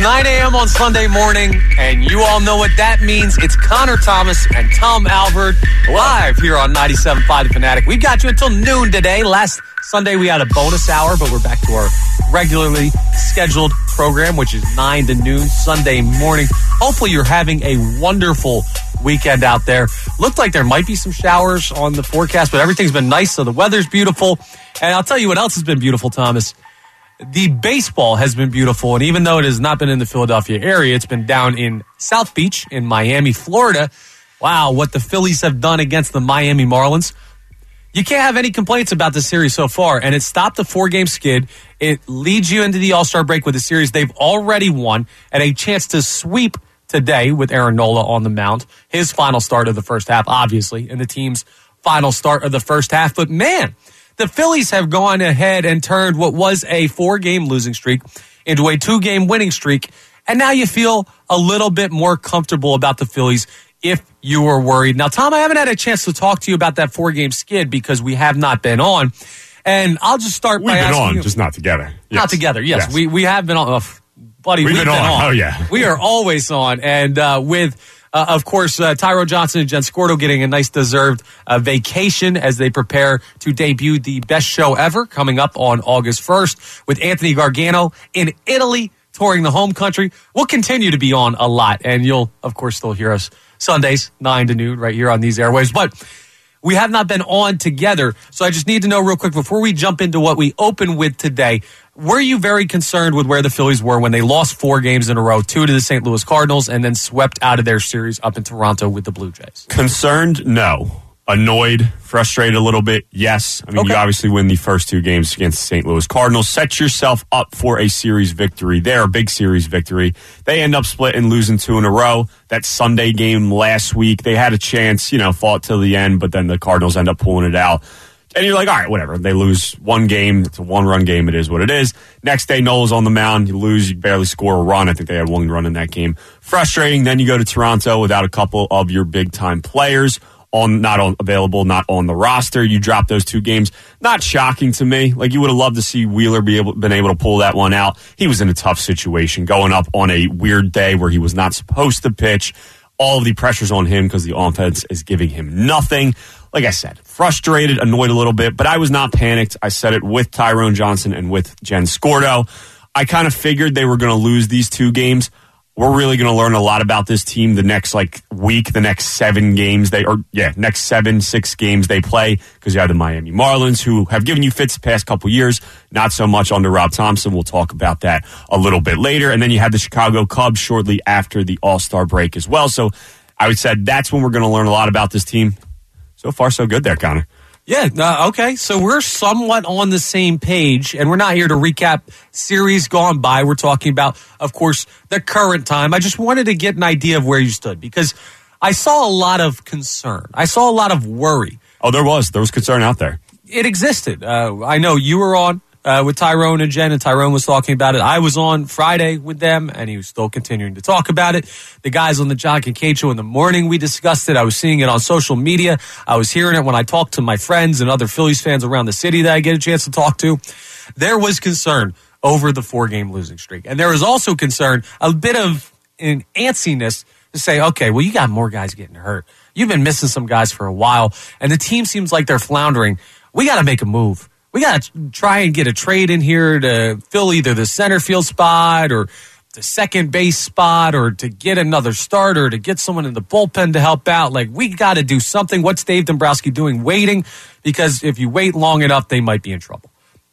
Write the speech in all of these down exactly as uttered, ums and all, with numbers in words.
nine a.m. on Sunday morning, and you all know what that means. It's Connor Thomas and Tom Alvord live here on ninety-seven point five The Fanatic. We've got you until noon today. Last Sunday we had a bonus hour, but we're back to our regularly scheduled program, which is nine to noon Sunday morning. Hopefully you're having a wonderful weekend out there. Looked like there might be some showers on the forecast, but everything's been nice, so the weather's beautiful. And I'll tell you what else has been beautiful, Thomas. The baseball has been beautiful, and even though it has not been in the Philadelphia area, it's been down in South Beach in Miami, Florida. Wow, what the Phillies have done against the Miami Marlins. You can't have any complaints about the series so far, and it stopped the four-game skid. It leads you into the All-Star break with a series they've already won and a chance to sweep today with Aaron Nola on the mound. His final start of the first half, obviously, and the team's final start of the first half. But, man, the Phillies have gone ahead and turned what was a four-game losing streak into a two-game winning streak, and now you feel a little bit more comfortable about the Phillies if you were worried. Now, Tom, I haven't had a chance to talk to you about that four-game skid because we have not been on, and I'll just start We've by been asking on, you, just not together. Yes. Not together, yes. yes. We we have been on. Oh, buddy, we've, we've been, been, on. on. Oh, yeah. We are always on, and uh, with... Uh, of course, uh, Tyrone Johnson and Jen Scordo getting a nice deserved uh, vacation as they prepare to debut the best show ever coming up on August first with Anthony Gargano in Italy touring the home country. We'll continue to be on a lot, and you'll, of course, still hear us Sundays, nine to noon right here on these airwaves. But we have not been on together, so I just need to know real quick before we jump into what we open with today. Were you very concerned with where the Phillies were when they lost four games in a row, two to the Saint Louis Cardinals, and then swept out of their series up in Toronto with the Blue Jays? Concerned? No. Annoyed? Frustrated a little bit? Yes. I mean, okay. You obviously win the first two games against the Saint Louis Cardinals. Set yourself up for a series victory there, a big series victory. They end up splitting, losing two in a row. That Sunday game last week, they had a chance, you know, fought till the end, but then the Cardinals end up pulling it out. And you're like, all right, whatever. They lose one game. It's a one-run game. It is what it is. Next day, Nola's on the mound. You lose. You barely score a run. I think they had one run in that game. Frustrating. Then you go to Toronto without a couple of your big-time players on not on, available, not on the roster. You drop those two games. Not shocking to me. Like, you would have loved to see Wheeler be able, been able to pull that one out. He was in a tough situation going up on a weird day where he was not supposed to pitch. All of the pressure's on him because the offense is giving him nothing. Like I said, frustrated, annoyed a little bit, but I was not panicked. I said it with Tyrone Johnson and with Jen Scordo. I kind of figured they were going to lose these two games. We're really going to learn a lot about this team the next like week, the next seven games they or yeah, next seven, six games they play because you have the Miami Marlins who have given you fits the past couple years. Not so much under Rob Thompson. We'll talk about that a little bit later. And then you have the Chicago Cubs shortly after the All-Star break as well. So I would say that's when we're going to learn a lot about this team. So far, so good there, Connor. Yeah, uh, okay. So we're somewhat on the same page, and we're not here to recap series gone by. We're talking about, of course, the current time. I just wanted to get an idea of where you stood because I saw a lot of concern. I saw a lot of worry. Oh, there was. There was concern out there. It existed. Uh, I know you were on uh, with Tyrone and Jen, and Tyrone was talking about it. I was on Friday with them, and he was still continuing to talk about it. The guys on the John Kincaid Show in the morning, we discussed it. I was seeing it on social media. I was hearing it when I talked to my friends and other Phillies fans around the city that I get a chance to talk to. There was concern over the four-game losing streak. And there was also concern, a bit of an antsiness to say, okay, well, you got more guys getting hurt. You've been missing some guys for a while, and the team seems like they're floundering. We got to make a move. We got to try and get a trade in here to fill either the center field spot or the second base spot or to get another starter, to get someone in the bullpen to help out. Like, we got to do something. What's Dave Dombrowski doing? Waiting, because if you wait long enough, they might be in trouble.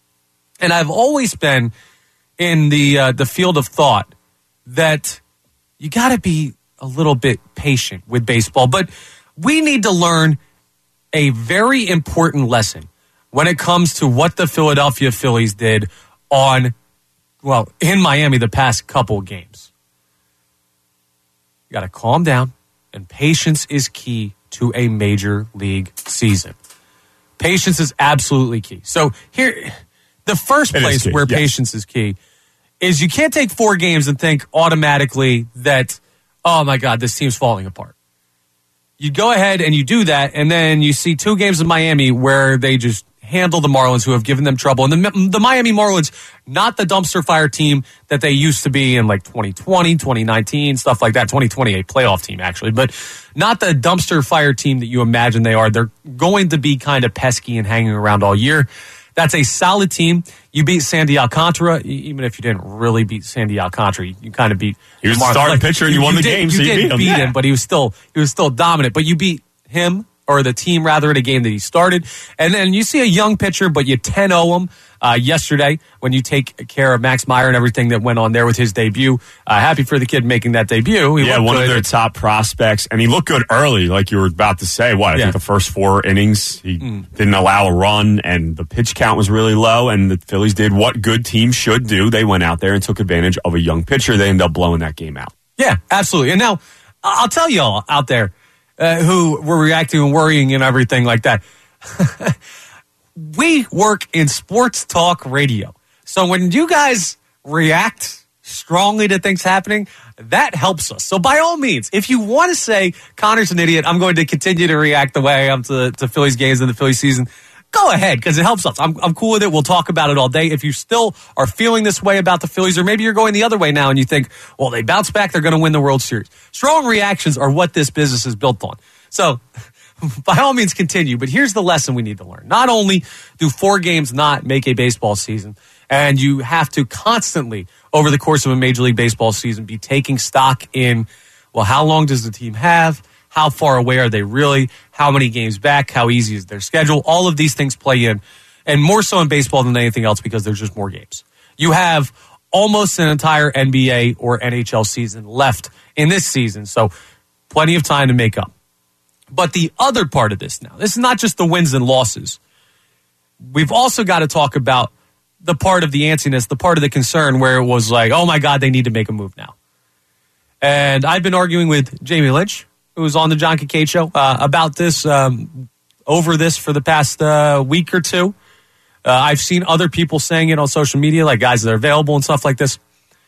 And I've always been in the uh, the field of thought that you got to be a little bit patient with baseball. But we need to learn a very important lesson when it comes to what the Philadelphia Phillies did on, well, in Miami the past couple games. You got to calm down, and patience is key to a major league season. Patience is absolutely key. So here, the first it place where yes. patience is key is you can't take four games and think automatically that, oh my God, this team's falling apart. You go ahead and you do that, and then you see two games in Miami where they just handle the Marlins, who have given them trouble. And the, the Miami Marlins, not the dumpster fire team that they used to be in like twenty twenty, twenty nineteen, stuff like that. twenty twenty, a playoff team, actually. But not the dumpster fire team that you imagine they are. They're going to be kind of pesky and hanging around all year. That's a solid team. You beat Sandy Alcantara, even if you didn't really beat Sandy Alcantara. You, you kind of beat. He was the starting like, pitcher, and you, you won the did, game. You so did you beat him, beat yeah. him, but he was still he was still dominant. But you beat him, or the team rather, in a game that he started. And then you see a young pitcher, but you ten oh him uh, yesterday when you take care of Max Meyer and everything that went on there with his debut. Uh, happy for the kid making that debut. He yeah, one good. of their top prospects. And he looked good early, like you were about to say. What, I yeah. think the first four innings, he mm. didn't allow a run, and the pitch count was really low, and the Phillies did what good teams should do. They went out there and took advantage of a young pitcher. They ended up blowing that game out. Yeah, absolutely. And now, I'll tell you all out there, Uh, who were reacting and worrying and everything like that. We work in sports talk radio. So when you guys react strongly to things happening, that helps us. So by all means, if you want to say Connor's an idiot, I'm going to continue to react the way I am to, to Phillies games in the Phillies season, go ahead, because it helps us. I'm, I'm cool with it. We'll talk about it all day. If you still are feeling this way about the Phillies, or maybe you're going the other way now and you think, well, they bounce back, they're going to win the World Series. Strong reactions are what this business is built on. So by all means, continue. But here's the lesson we need to learn. Not only do four games not make a baseball season, and you have to constantly, over the course of a Major League Baseball season, be taking stock in, well, how long does the team have? How far away are they really? How many games back? How easy is their schedule? All of these things play in, and more so in baseball than anything else because there's just more games. You have almost an entire N B A or N H L season left in this season, so plenty of time to make up. But the other part of this now, this is not just the wins and losses. We've also got to talk about the part of the antsiness, the part of the concern where it was like, oh my God, they need to make a move now. And I've been arguing with Jamie Lynch, who was on the John Kincaid show, uh, about this, um, over this for the past uh, week or two. Uh, I've seen other people saying it on social media, like guys that are available and stuff like this.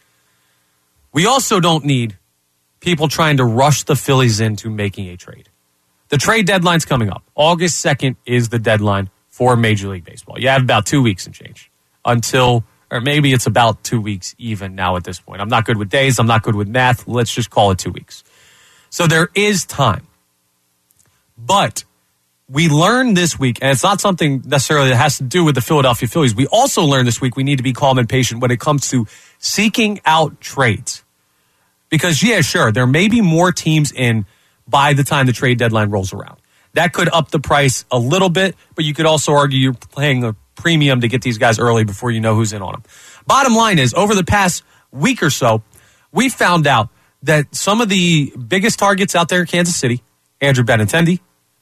We also don't need people trying to rush the Phillies into making a trade. The trade deadline's coming up. August second is the deadline for Major League Baseball. You have about two weeks and change until, or maybe it's about two weeks even now at this point. I'm not good with days. I'm not good with math. Let's just call it two weeks. So there is time. But we learned this week, and it's not something necessarily that has to do with the Philadelphia Phillies. We also learned this week we need to be calm and patient when it comes to seeking out trades. Because, yeah, sure, there may be more teams in by the time the trade deadline rolls around. That could up the price a little bit, but you could also argue you're paying a premium to get these guys early before you know who's in on them. Bottom line is, over the past week or so, we found out that some of the biggest targets out there in Kansas City, Andrew Benintendi,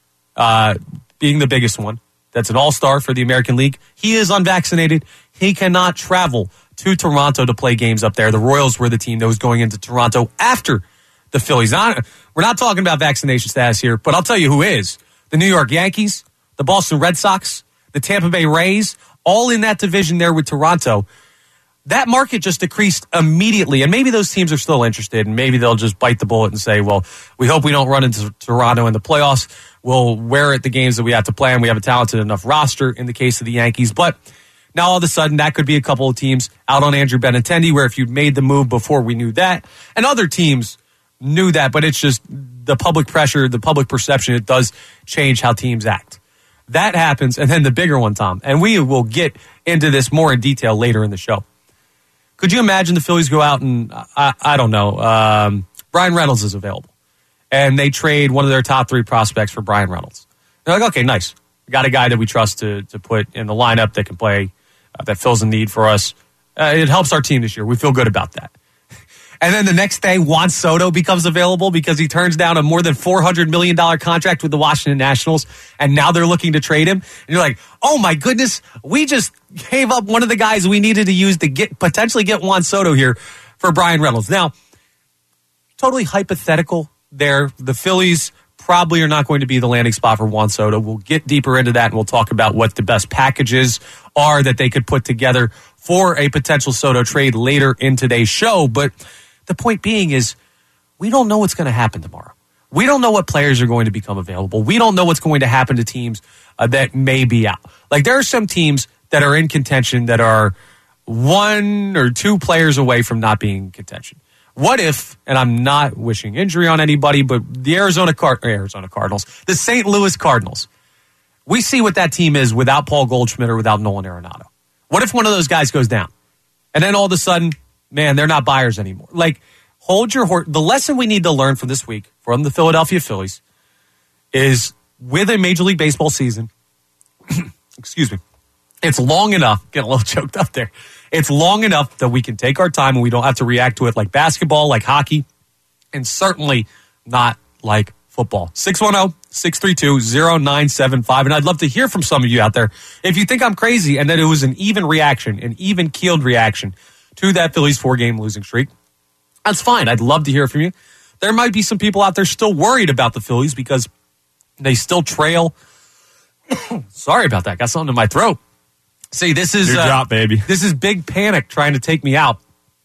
uh, being the biggest one, that's an all-star for the American League, he is unvaccinated. He cannot travel to Toronto to play games up there. The Royals were the team that was going into Toronto after the Phillies. Not, we're not talking about vaccination status here, but I'll tell you who is. The New York Yankees, the Boston Red Sox, the Tampa Bay Rays, all in that division there with Toronto. That market just decreased immediately, and maybe those teams are still interested, and maybe they'll just bite the bullet and say, well, we hope we don't run into Toronto in the playoffs. We'll wear at the games that we have to play, and we have a talented enough roster in the case of the Yankees. But now all of a sudden, that could be a couple of teams out on Andrew Benintendi, where if you'd made the move before we knew that, and other teams knew that, but it's just the public pressure, the public perception, it does change how teams act. That happens, and then the bigger one, Tom, and we will get into this more in detail later in the show. Could you imagine the Phillies go out and, I, I don't know, um, Brian Reynolds is available, and they trade one of their top three prospects for Brian Reynolds. They're like, okay, nice. We got a guy that we trust to to put in the lineup that can play, uh, that fills a need for us. Uh, it helps our team this year. We feel good about that. And then the next day, Juan Soto becomes available because he turns down a more than four hundred million dollars contract with the Washington Nationals, and now they're looking to trade him. And you're like, oh my goodness, we just gave up one of the guys we needed to use to get potentially get Juan Soto here for Brian Reynolds. Now, totally hypothetical there. The Phillies probably are not going to be the landing spot for Juan Soto. We'll get deeper into that, and we'll talk about what the best packages are that they could put together for a potential Soto trade later in today's show. But the point being is, we don't know what's going to happen tomorrow. We don't know what players are going to become available. We don't know what's going to happen to teams uh, that may be out. Like, there are some teams that are in contention that are one or two players away from not being in contention. What if, and I'm not wishing injury on anybody, but the Arizona Card- Arizona Cardinals, the Saint Louis Cardinals, we see what that team is without Paul Goldschmidt or without Nolan Arenado. What if one of those guys goes down? And then all of a sudden, man, they're not buyers anymore. Like, hold your horse. The lesson we need to learn from this week from the Philadelphia Phillies is with a Major League Baseball season, excuse me, it's long enough, get a little choked up there, it's long enough that we can take our time and we don't have to react to it like basketball, like hockey, and certainly not like football. six one zero, six three two, zero nine seven five. And I'd love to hear from some of you out there if you think I'm crazy and that it was an even reaction, an even-keeled reaction to that Phillies four-game losing streak. That's fine. I'd love to hear from you. There might be some people out there still worried about the Phillies because they still trail. Sorry about that. Got something in my throat. See, this is Your uh, drop, baby. This is big panic trying to take me out.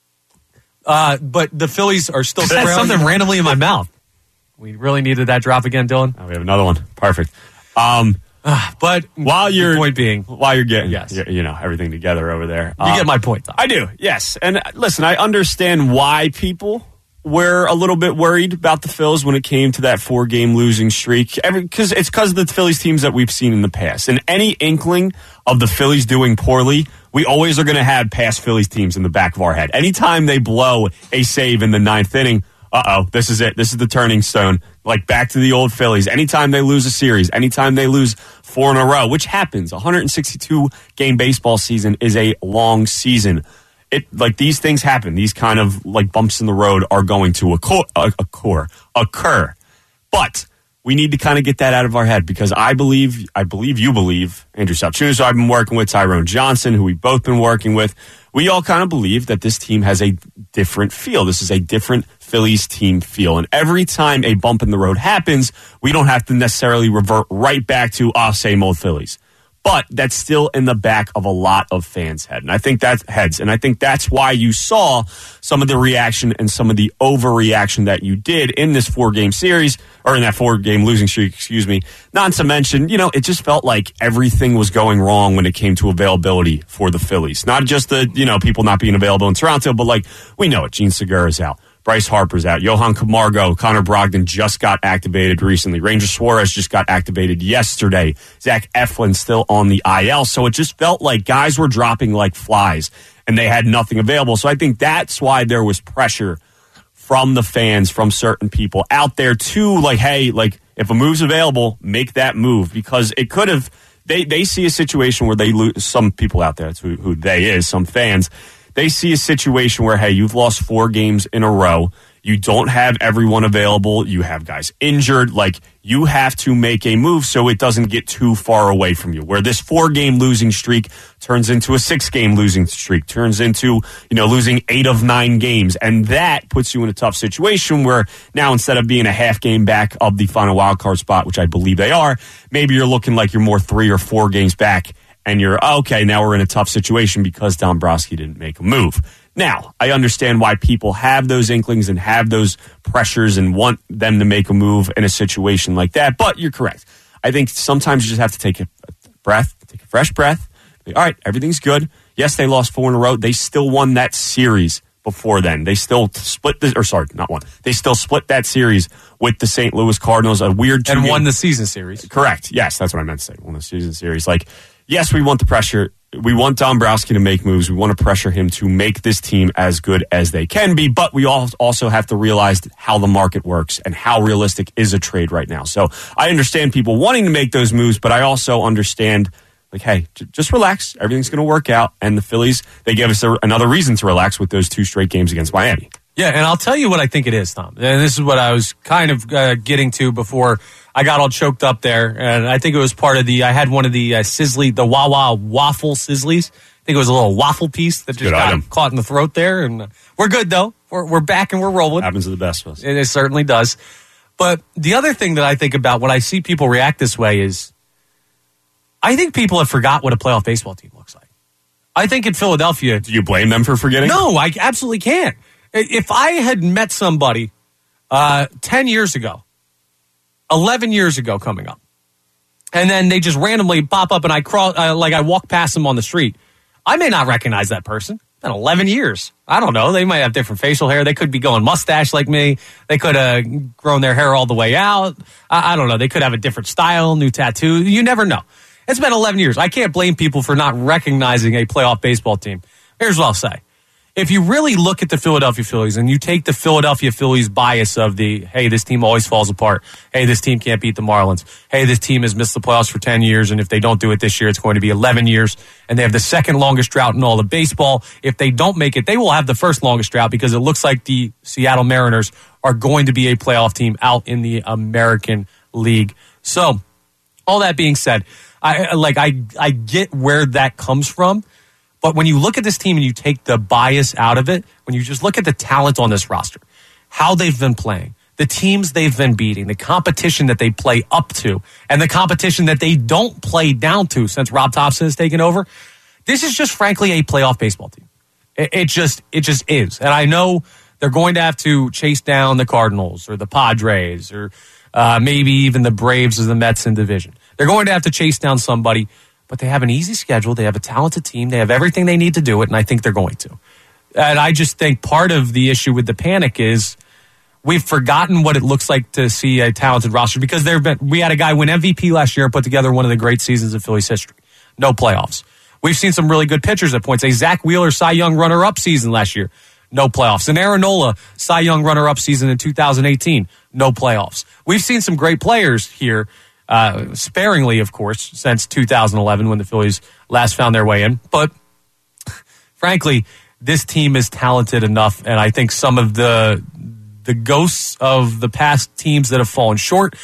Uh, but the Phillies are still trailing. Something randomly in my mouth. We really needed that drop again, Dylan. Oh, we have another one. Perfect. Um, uh, but while you're the point being, while you're getting yes. you know everything together over there, you um, get my point, Tom. I do. Yes, and listen, I understand why people were a little bit worried about the Phils when it came to that four-game losing streak. Because it's because of the Phillies teams that we've seen in the past, and any inkling of the Phillies doing poorly, we always are going to have past Phillies teams in the back of our head. Anytime they blow a save in the ninth inning, uh-oh, this is it. This is the turning stone. Like back to the old Phillies. Anytime they lose a series, anytime they lose four in a row, which happens, one hundred sixty-two game baseball season is a long season. It like these things happen. These kind of like bumps in the road are going to occur, occur, occur. But we need to kind of get that out of our head because I believe, I believe you believe, Andrew Salchunas, who I've been working with, Tyrone Johnson, who we've both been working with. We all kind of believe that this team has a different feel. This is a different Phillies team feel. And every time a bump in the road happens, we don't have to necessarily revert right back to, ah, same old Phillies. But that's still in the back of a lot of fans' head. And I think that's heads. And I think that's why you saw some of the reaction and some of the overreaction that you did in this four-game series, or in that four-game losing streak, excuse me. Not to mention, you know, it just felt like everything was going wrong when it came to availability for the Phillies. Not just the, you know, people not being available in Toronto, but like, we know it. Gene Segura's out. Bryce Harper's out. Johan Camargo, Connor Brogdon just got activated recently. Ranger Suarez just got activated yesterday. Zach Eflin still on the I L. So it just felt like guys were dropping like flies and they had nothing available. So I think that's why there was pressure from the fans, from certain people out there to like, hey, like if a move's available, make that move because it could have, they, they see a situation where they lose, some people out there, that's who, who they is, some fans, they see a situation where, hey, you've lost four games in a row. You don't have everyone available. You have guys injured. Like, you have to make a move so it doesn't get too far away from you. Where this four-game losing streak turns into a six-game losing streak, turns into, you know, losing eight of nine games. And that puts you in a tough situation where now instead of being a half game back of the final wildcard spot, which I believe they are, maybe you're looking like you're more three or four games back. And you're, okay, now we're in a tough situation because Dombrowski didn't make a move. Now, I understand why people have those inklings and have those pressures and want them to make a move in a situation like that. But you're correct. I think sometimes you just have to take a breath, take a fresh breath. All right, everything's good. Yes, they lost four in a row. They still won that series before then. They still split the, or sorry, not one. They still split that series with the Saint Louis Cardinals. A weird two and game. won the season series. Correct. Yes, that's what I meant to say. Won the season series. Like, yes, we want the pressure. We want Dombrowski to make moves. We want to pressure him to make this team as good as they can be, but we all also have to realize how the market works and how realistic is a trade right now. So I understand people wanting to make those moves, but I also understand, like, hey, j- just relax. Everything's going to work out. And the Phillies, they gave us a, another reason to relax with those two straight games against Miami. Yeah, and I'll tell you what I think it is, Tom. And this is what I was kind of uh, getting to before I got all choked up there. And I think it was part of the, I had one of the uh, sizzly, the Wawa waffle sizzlies. I think it was a little waffle piece that just Good got item. caught in the throat there. And uh, we're good, though. We're, we're back and we're rolling. Happens to the best of us. It, it certainly does. But the other thing that I think about when I see people react this way is I think people have forgot what a playoff baseball team looks like. I think in Philadelphia. Do you blame them for forgetting? No, I absolutely can't. If I had met somebody uh, ten years ago eleven years ago coming up. And then they just randomly pop up and I cross, uh, like I walk past them on the street. I may not recognize that person. It's been eleven years. I don't know. They might have different facial hair. They could be going mustache like me. They could have grown their hair all the way out. I, I don't know. They could have a different style, new tattoo. You never know. It's been eleven years. I can't blame people for not recognizing a playoff baseball team. Here's what I'll say. If you really look at the Philadelphia Phillies and you take the Philadelphia Phillies bias of the, hey, this team always falls apart. Hey, this team can't beat the Marlins. Hey, this team has missed the playoffs for ten years, and if they don't do it this year, it's going to be eleven years. And they have the second longest drought in all of baseball. If they don't make it, they will have the first longest drought because it looks like the Seattle Mariners are going to be a playoff team out in the American League. So, all that being said, I like I I get where that comes from. But when you look at this team and you take the bias out of it, when you just look at the talent on this roster, how they've been playing, the teams they've been beating, the competition that they play up to, and the competition that they don't play down to since Rob Thompson has taken over, this is just frankly a playoff baseball team. It, it just it just is. And I know they're going to have to chase down the Cardinals or the Padres or uh, maybe even the Braves or the Mets in division. They're going to have to chase down somebody. But they have an easy schedule. They have a talented team. They have everything they need to do it, and I think they're going to. And I just think part of the issue with the panic is we've forgotten what it looks like to see a talented roster because there have been, we had a guy win M V P last year and put together one of the great seasons of Phillies history. No playoffs. We've seen some really good pitchers at points. A Zach Wheeler Cy Young runner-up season last year. No playoffs. An Aaron Nola Cy Young runner-up season in two thousand eighteen. No playoffs. We've seen some great players here. Uh, sparingly, of course, since two thousand eleven when the Phillies last found their way in. But frankly, this team is talented enough, and I think some of the the ghosts of the past teams that have fallen short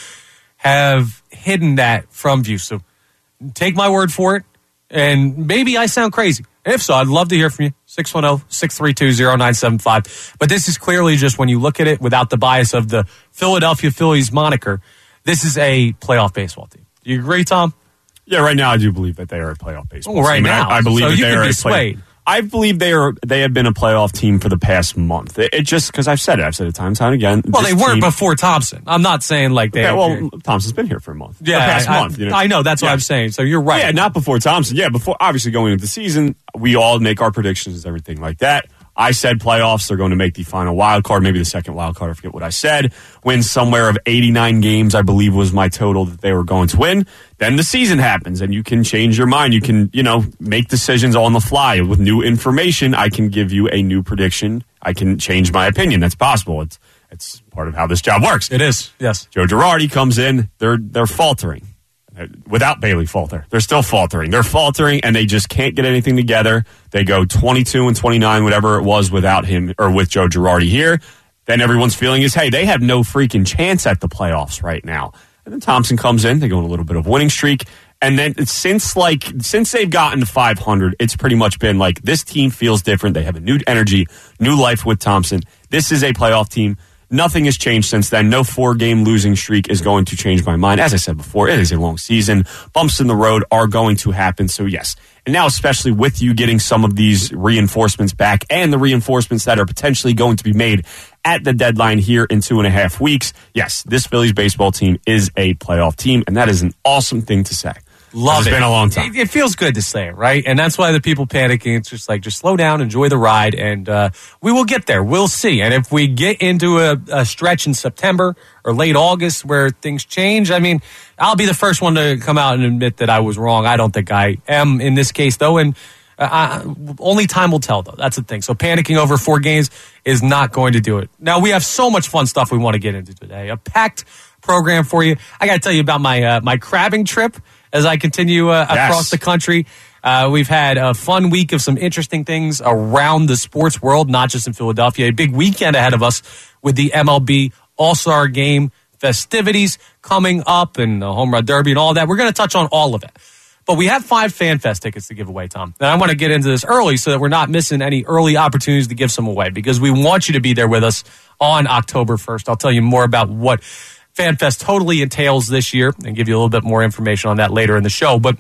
have hidden that from view. So take my word for it, and maybe I sound crazy. If so, I'd love to hear from you. six one zero, six three two, zero nine seven five. But this is clearly just when you look at it without the bias of the Philadelphia Phillies moniker, this is a playoff baseball team. Do you agree, Tom? Yeah, right now I do believe that they are a playoff baseball well, right team. now. I, I believe so that you they can are be a swayed. Play- I believe they are. They have been a playoff team for the past month. It, it just because I've said it. I've said it time and time again. Well, they weren't team, before Thompson. I'm not saying like they. Okay, well, Thompson's been here for a month. Yeah, the past I, month. You know? I know. That's what yeah. I'm saying. So you're right. Yeah, not before Thompson. Yeah, before obviously going into the season, we all make our predictions and everything like that. I said playoffs, they're going to make the final wild card, maybe the second wild card, I forget what I said. Win somewhere of eighty-nine games, I believe was my total that they were going to win. Then the season happens and you can change your mind. You can, you know, make decisions on the fly. With new information, I can give you a new prediction. I can change my opinion. That's possible. It's it's part of how this job works. It is, yes. Joe Girardi comes in, they're they're faltering. Without Bailey Falter. They're still faltering. They're faltering, and they just can't get anything together. They go twenty-two and twenty-nine, whatever it was, without him or with Joe Girardi here. Then everyone's feeling is, hey, they have no freaking chance at the playoffs right now. And then Thompson comes in. They go on a little bit of winning streak. And then since like since they've gotten to five hundred, it's pretty much been like this team feels different. They have a new energy, new life with Thompson. This is a playoff team. Nothing has changed since then. No four-game losing streak is going to change my mind. As I said before, it is a long season. Bumps in the road are going to happen, so yes. And now, especially with you getting some of these reinforcements back and the reinforcements that are potentially going to be made at the deadline here in two and a half weeks, yes, this Phillies baseball team is a playoff team, and that is an awesome thing to say. Love it's it. It's been a long time. It, it feels good to say it, right? And that's why the people panicking. It's just like, just slow down, enjoy the ride, and uh, we will get there. We'll see. And if we get into a, a stretch in September or late August where things change, I mean, I'll be the first one to come out and admit that I was wrong. I don't think I am in this case, though, and uh, I, only time will tell, though. That's the thing. So panicking over four games is not going to do it. Now, we have so much fun stuff we want to get into today. A packed program for you. I got to tell you about my uh, my crabbing trip as I continue uh, yes. across the country. Uh, we've had a fun week of some interesting things around the sports world, not just in Philadelphia. A big weekend ahead of us with the M L B All-Star Game festivities coming up and the Home Run Derby and all that. We're going to touch on all of it. But we have five FanFest tickets to give away, Tom. And I want to get into this early so that we're not missing any early opportunities to give some away because we want you to be there with us on October first. I'll tell you more about what FanFest totally entails this year and give you a little bit more information on that later in the show. But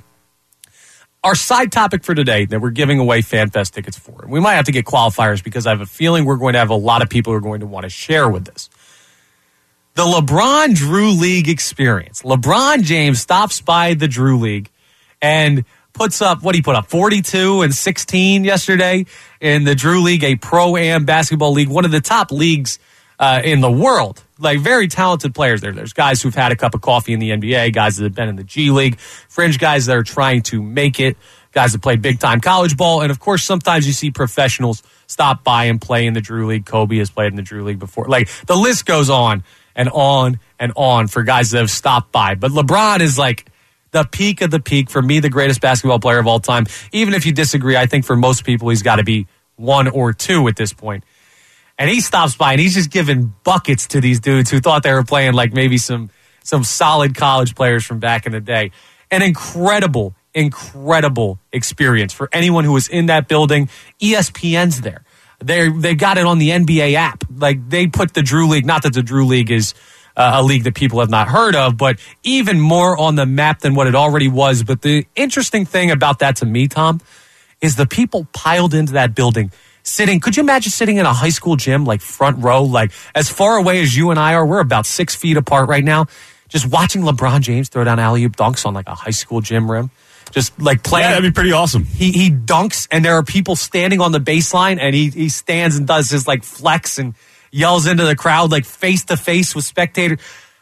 our side topic for today that we're giving away FanFest tickets for, we might have to get qualifiers because I have a feeling we're going to have a lot of people who are going to want to share with this. The LeBron Drew League experience. LeBron James stops by the Drew League and puts up, what he put up, forty-two and sixteen yesterday in the Drew League, a pro-am basketball league, one of the top leagues uh, in the world. Like, very talented players there. There's guys who've had a cup of coffee in the N B A, guys that have been in the G League, fringe guys that are trying to make it, guys that played big-time college ball, and, of course, sometimes you see professionals stop by and play in the Drew League. Kobe has played in the Drew League before. Like, the list goes on and on and on for guys that have stopped by. But LeBron is, like, the peak of the peak. For me, the greatest basketball player of all time. Even if you disagree, I think for most people he's got to be one or two at this point. And he stops by, and he's just giving buckets to these dudes who thought they were playing like maybe some some solid college players from back in the day. An incredible, incredible experience for anyone who was in that building. E S P N's there. They they got it on the N B A app. Like, they put the Drew League, not that the Drew League is uh, a league that people have not heard of, but even more on the map than what it already was. But the interesting thing about that to me, Tom, is the people piled into that building. Sitting, could you imagine sitting in a high school gym, like front row, like as far away as you and I are? We're about six feet apart right now. Just watching LeBron James throw down alley-oop dunks on like a high school gym rim. Just like playing. Yeah, that'd be pretty awesome. He he dunks, and there are people standing on the baseline, and he he stands and does his like flex and yells into the crowd like face to face with spectators.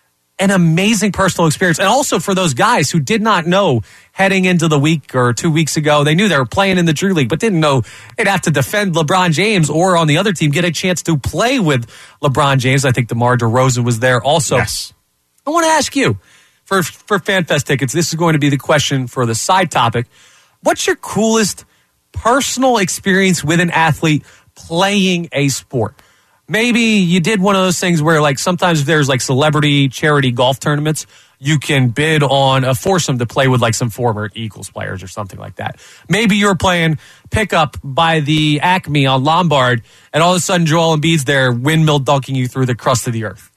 An amazing personal experience. And also for those guys who did not know heading into the week or two weeks ago, they knew they were playing in the Drew League, but didn't know they'd have to defend LeBron James or on the other team get a chance to play with LeBron James. I think DeMar DeRozan was there also. Yes. I want to ask you, for, for FanFest tickets, this is going to be the question for the side topic. What's your coolest personal experience with an athlete playing a sport? Maybe you did one of those things where, like, sometimes there's like celebrity charity golf tournaments. You can bid on a foursome to play with like some former Eagles players or something like that. Maybe you're playing pickup by the Acme on Lombard, and all of a sudden Joel Embiid's there windmill dunking you through the crust of the earth.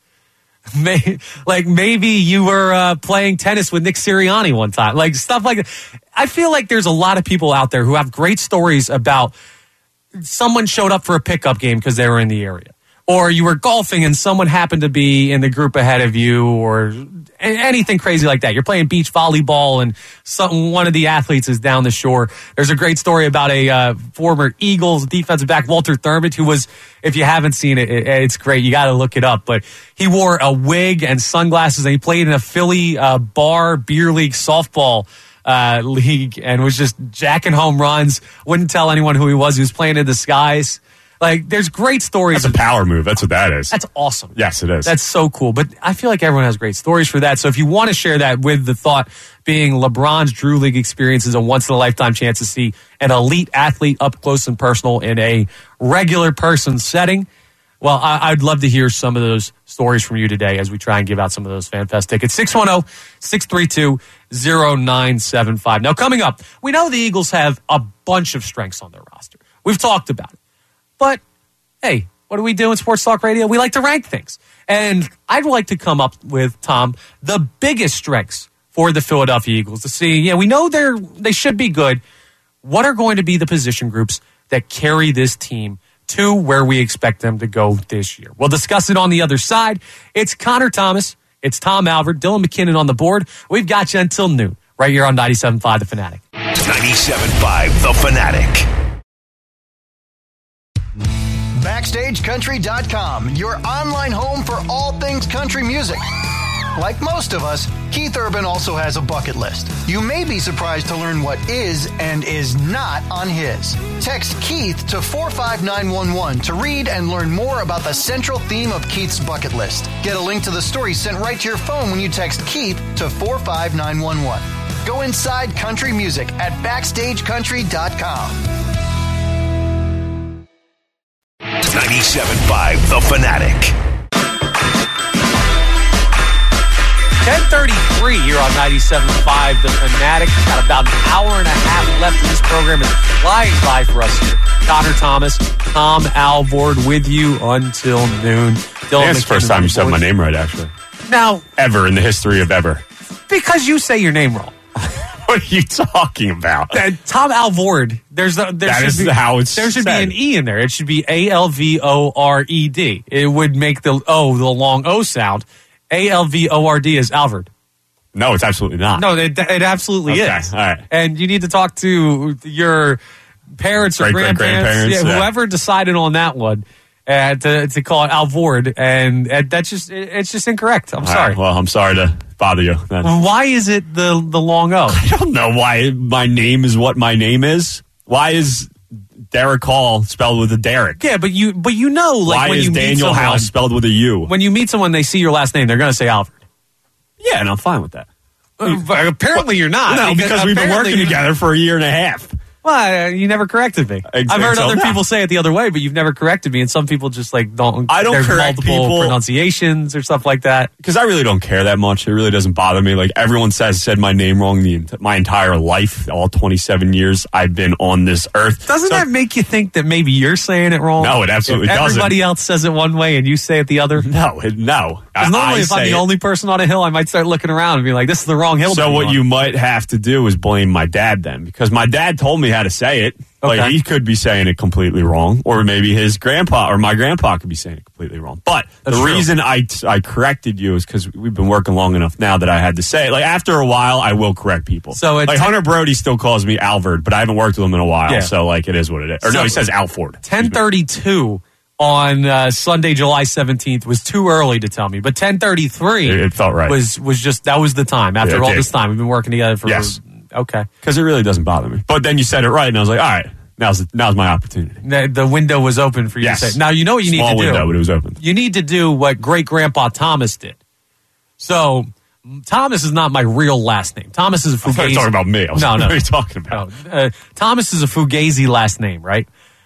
May, like maybe you were uh, playing tennis with Nick Sirianni one time. Like stuff like that. I feel like there's a lot of people out there who have great stories about someone showed up for a pickup game because they were in the area. Or you were golfing and someone happened to be in the group ahead of you, or anything crazy like that. You're playing beach volleyball and some, one of the athletes is down the shore. There's a great story about a uh, former Eagles defensive back, Walter Thurmond, who was, if you haven't seen it, it it's great. You got to look it up. But he wore a wig and sunglasses, and he played in a Philly uh, bar beer league softball uh, league and was just jacking home runs. Wouldn't tell anyone who he was. He was playing in disguise. Like, there's great stories. That's a power move. That's what that is. That's awesome. Yes, it is. That's so cool. But I feel like everyone has great stories for that. So if you want to share that, with the thought being LeBron's Drew League experience is a once-in-a-lifetime chance to see an elite athlete up close and personal in a regular person setting, well, I, I'd love to hear some of those stories from you today as we try and give out some of those FanFest tickets. six one zero, six three two, zero nine seven five. Now, coming up, we know the Eagles have a bunch of strengths on their roster. We've talked about it. But, hey, what do we do in Sports Talk Radio? We like to rank things. And I'd like to come up with, Tom, the biggest strengths for the Philadelphia Eagles to see, yeah, we know they're they should be good. What are going to be the position groups that carry this team to where we expect them to go this year? We'll discuss it on the other side. It's Connor Thomas. It's Tom Albert. Dylan McKinnon on the board. We've got you until noon right here on ninety-seven point five The Fanatic. ninety-seven point five The Fanatic. Backstage Country dot com, your online home for all things country music. Like most of us, Keith Urban also has a bucket list. You may be surprised to learn what is and is not on his. Text Keith to four five nine one one to read and learn more about the central theme of Keith's bucket list. Get a link to the story sent right to your phone when you text Keith to four five nine one one. Go inside country music at Backstage Country dot com. ninety-seven point five The Fanatic. ten thirty-three here on ninety-seven point five The Fanatic. Got about an hour and a half left in this program. It's flying by for us here. Connor Thomas, Tom Alvord with you until noon. Dylan, That's the first time you said my name right, actually. Now, ever in the history of ever. Because you say your name wrong. What are you talking about? Uh, Tom Alvord. There's a, there that should is be, how it's There should said. be an E in there. It should be A L V O R E D. It would make the O, the long O sound. A L V O R D is Alvord. No, it's absolutely not. No, it, it absolutely Okay, is. all right. And you need to talk to your parents or Great, great grandparents, grandparents, yeah, yeah. whoever decided on that one uh, to, to call it Alvord. And, and that's just, it, it's just incorrect. I'm All sorry. right, well, I'm sorry to bother you. Then. Why is it the, the long O? I don't know why my name is what my name is. Why is Derek Hall spelled with a Derek? Yeah, but you, but you know, like why when is you Daniel meet someone, House spelled with a U? when you meet someone, they see your last name, they're going to say Alvord. Yeah, and I'm fine with that. Uh, but apparently you're not. No, because we've been apparently working you- together for a year and a half. Well, uh, you never corrected me. I I've heard so, other no. people say it the other way, but you've never corrected me. And some people just like don't. I don't there's correct multiple people. pronunciations or stuff like that. Because I really don't care that much. It really doesn't bother me. Like, everyone says said my name wrong the ent- my entire life, all twenty-seven years I've been on this earth. Doesn't So- that make you think that maybe you're saying it wrong? No, it absolutely If doesn't. Everybody else says it one way and you say it the other. No, it, no. Because I- normally, I if I'm say the it. only person on a hill, I might start looking around and be like, "This is the wrong hill." to So be what on. you might have to do is blame my dad then, because my dad told me how to say it. Like, Okay. he could be saying it completely wrong, or maybe his grandpa or my grandpa could be saying it completely wrong. But That's the true. reason I I corrected you is because we've been working long enough now that I had to say it. Like, after a while, I will correct people. So at like ten- Hunter Brody still calls me Alvord, but I haven't worked with him in a while, Yeah. so like it is what it is. Or So no, he says Alford. ten thirty-two on uh, Sunday, July seventeenth was too early to tell me, but ten thirty-three It- it felt right. was was just that was the time. After Yeah, it all did. this time, we've been working together for Yes. okay. Because it really doesn't bother me. But then you said it right, and I was like, all right, now's now's my opportunity. The, the window was open for you Yes. to say. Now you know what you Small need to window, do. but it was open. You need to do what great grandpa Thomas did. So Thomas is not my real last name. Thomas is a I thought you were Fugazi. talking about me. I was No, like, no. what are you talking about? No, uh, Thomas is a Fugazi last name, right?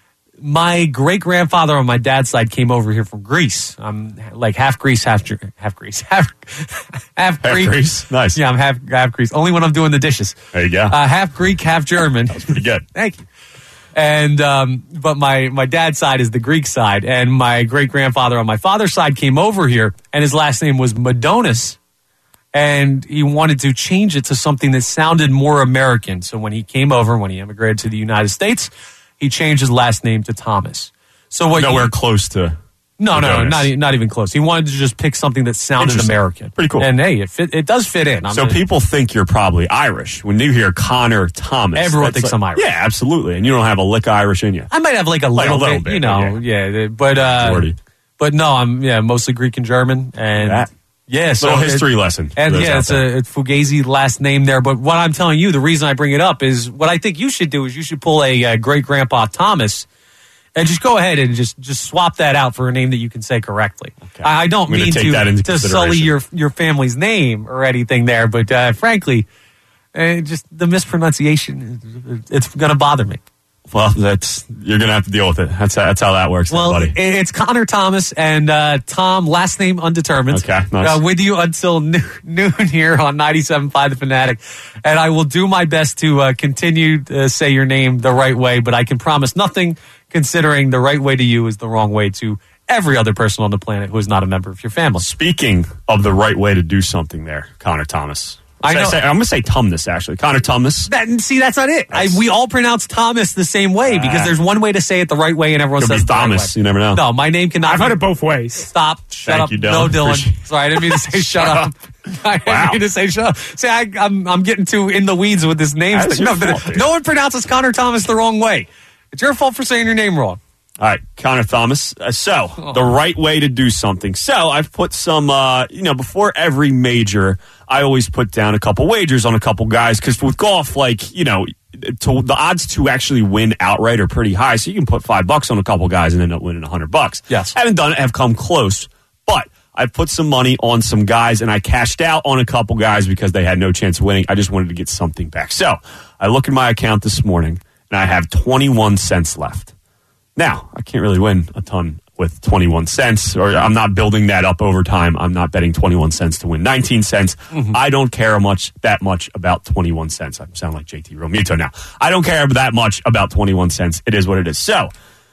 My great grandfather on my dad's side came over here from Greece. I'm like half Greece, half Ger- half Greece, half half, Half Greek. Greece? Nice. Yeah, I'm half half Greece. Only when I'm doing the dishes. There you go. Uh, half Greek, half German. Pretty good. Thank you. And um, but my my dad's side is the Greek side, and my great grandfather on my father's side came over here, and his last name was Madonis, and he wanted to change it to something that sounded more American. So when he came over, when he immigrated to the United States, he changed his last name to Thomas. So what? Nowhere you, close to. no, no, Madonis. not e- not even close. He wanted to just pick something that sounded Interesting. American. Pretty cool. And hey, it fit, it does fit in. I'm So a- people think you're probably Irish when you hear Connor Thomas. Everyone that's thinks like- I'm Irish. Yeah, absolutely. And you don't have a lick of Irish in you. I might have like a Like a little, little bit, bit, you know, yeah. yeah. But uh, Jordy. but no, I'm yeah mostly Greek and German, and That. yeah, so Little it- history lesson. for And those yeah, out it's there. a, a Fugazi last name there. But what I'm telling you, the reason I bring it up is what I think you should do is you should pull a uh, great grandpa Thomas. And just go ahead and just, just swap that out for a name that you can say correctly. Okay. I, I don't I'm gonna mean take to, that into to sully consideration. your your family's name or anything there, but uh, frankly, uh, just the mispronunciation, it's going to bother me. Well, that's you're gonna have to deal with it. That's how, that's how that works, Well, buddy. it- it's Connor Thomas and uh, Tom, last name undetermined. Okay, nice. Uh, with you until noo- noon here on ninety-seven point five The Fanatic. And I will do my best to uh, continue to say your name the right way, but I can promise nothing, considering the right way to you is the wrong way to every other person on the planet who is not a member of your family. Speaking of the right way to do something, there, Connor Thomas. I Say- know. say- I'm gonna say Tumnus actually. Connor Thomas. That, see, that's not it. I, That's- we all pronounce Thomas the same way because Ah. there's one way to say it the right way and everyone Could says be it the right Thomas. way. You never know. No, my name cannot I've be- heard it both ways. Stop. Shut Thank up. you, Dylan. No, Dylan. Appreciate- Sorry, I didn't mean to say shut up. I didn't Wow. mean to say shut up. See, I, I'm, I'm getting too in the weeds with this name. That's thing. your No, but fault, dude. no one pronounces Connor Thomas the wrong way. It's your fault for saying your name wrong. All right, Connor Thomas. Uh, so, the right way to do something. So, I've put some, uh, you know, before every major, I always put down a couple wagers on a couple guys because with golf, like, you know, to, the odds to actually win outright are pretty high. So, you can put five bucks on a couple guys and end up winning a hundred bucks. Yes. Haven't done it, have come close, but I put some money on some guys and I cashed out on a couple guys because they had no chance of winning. I just wanted to get something back. So, I look at my account this morning and I have twenty-one cents left. Now, I can't really win a ton with twenty-one cents, or I'm not building that up over time. I'm not betting twenty-one cents to win nineteen cents. Mm-hmm. I don't care much that much about twenty-one cents. I sound like J T Realmuto now. I don't care that much about twenty-one cents. It is what it is. So,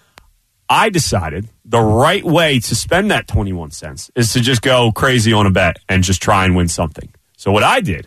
I decided the right way to spend that twenty-one cents is to just go crazy on a bet and just try and win something. So, what I did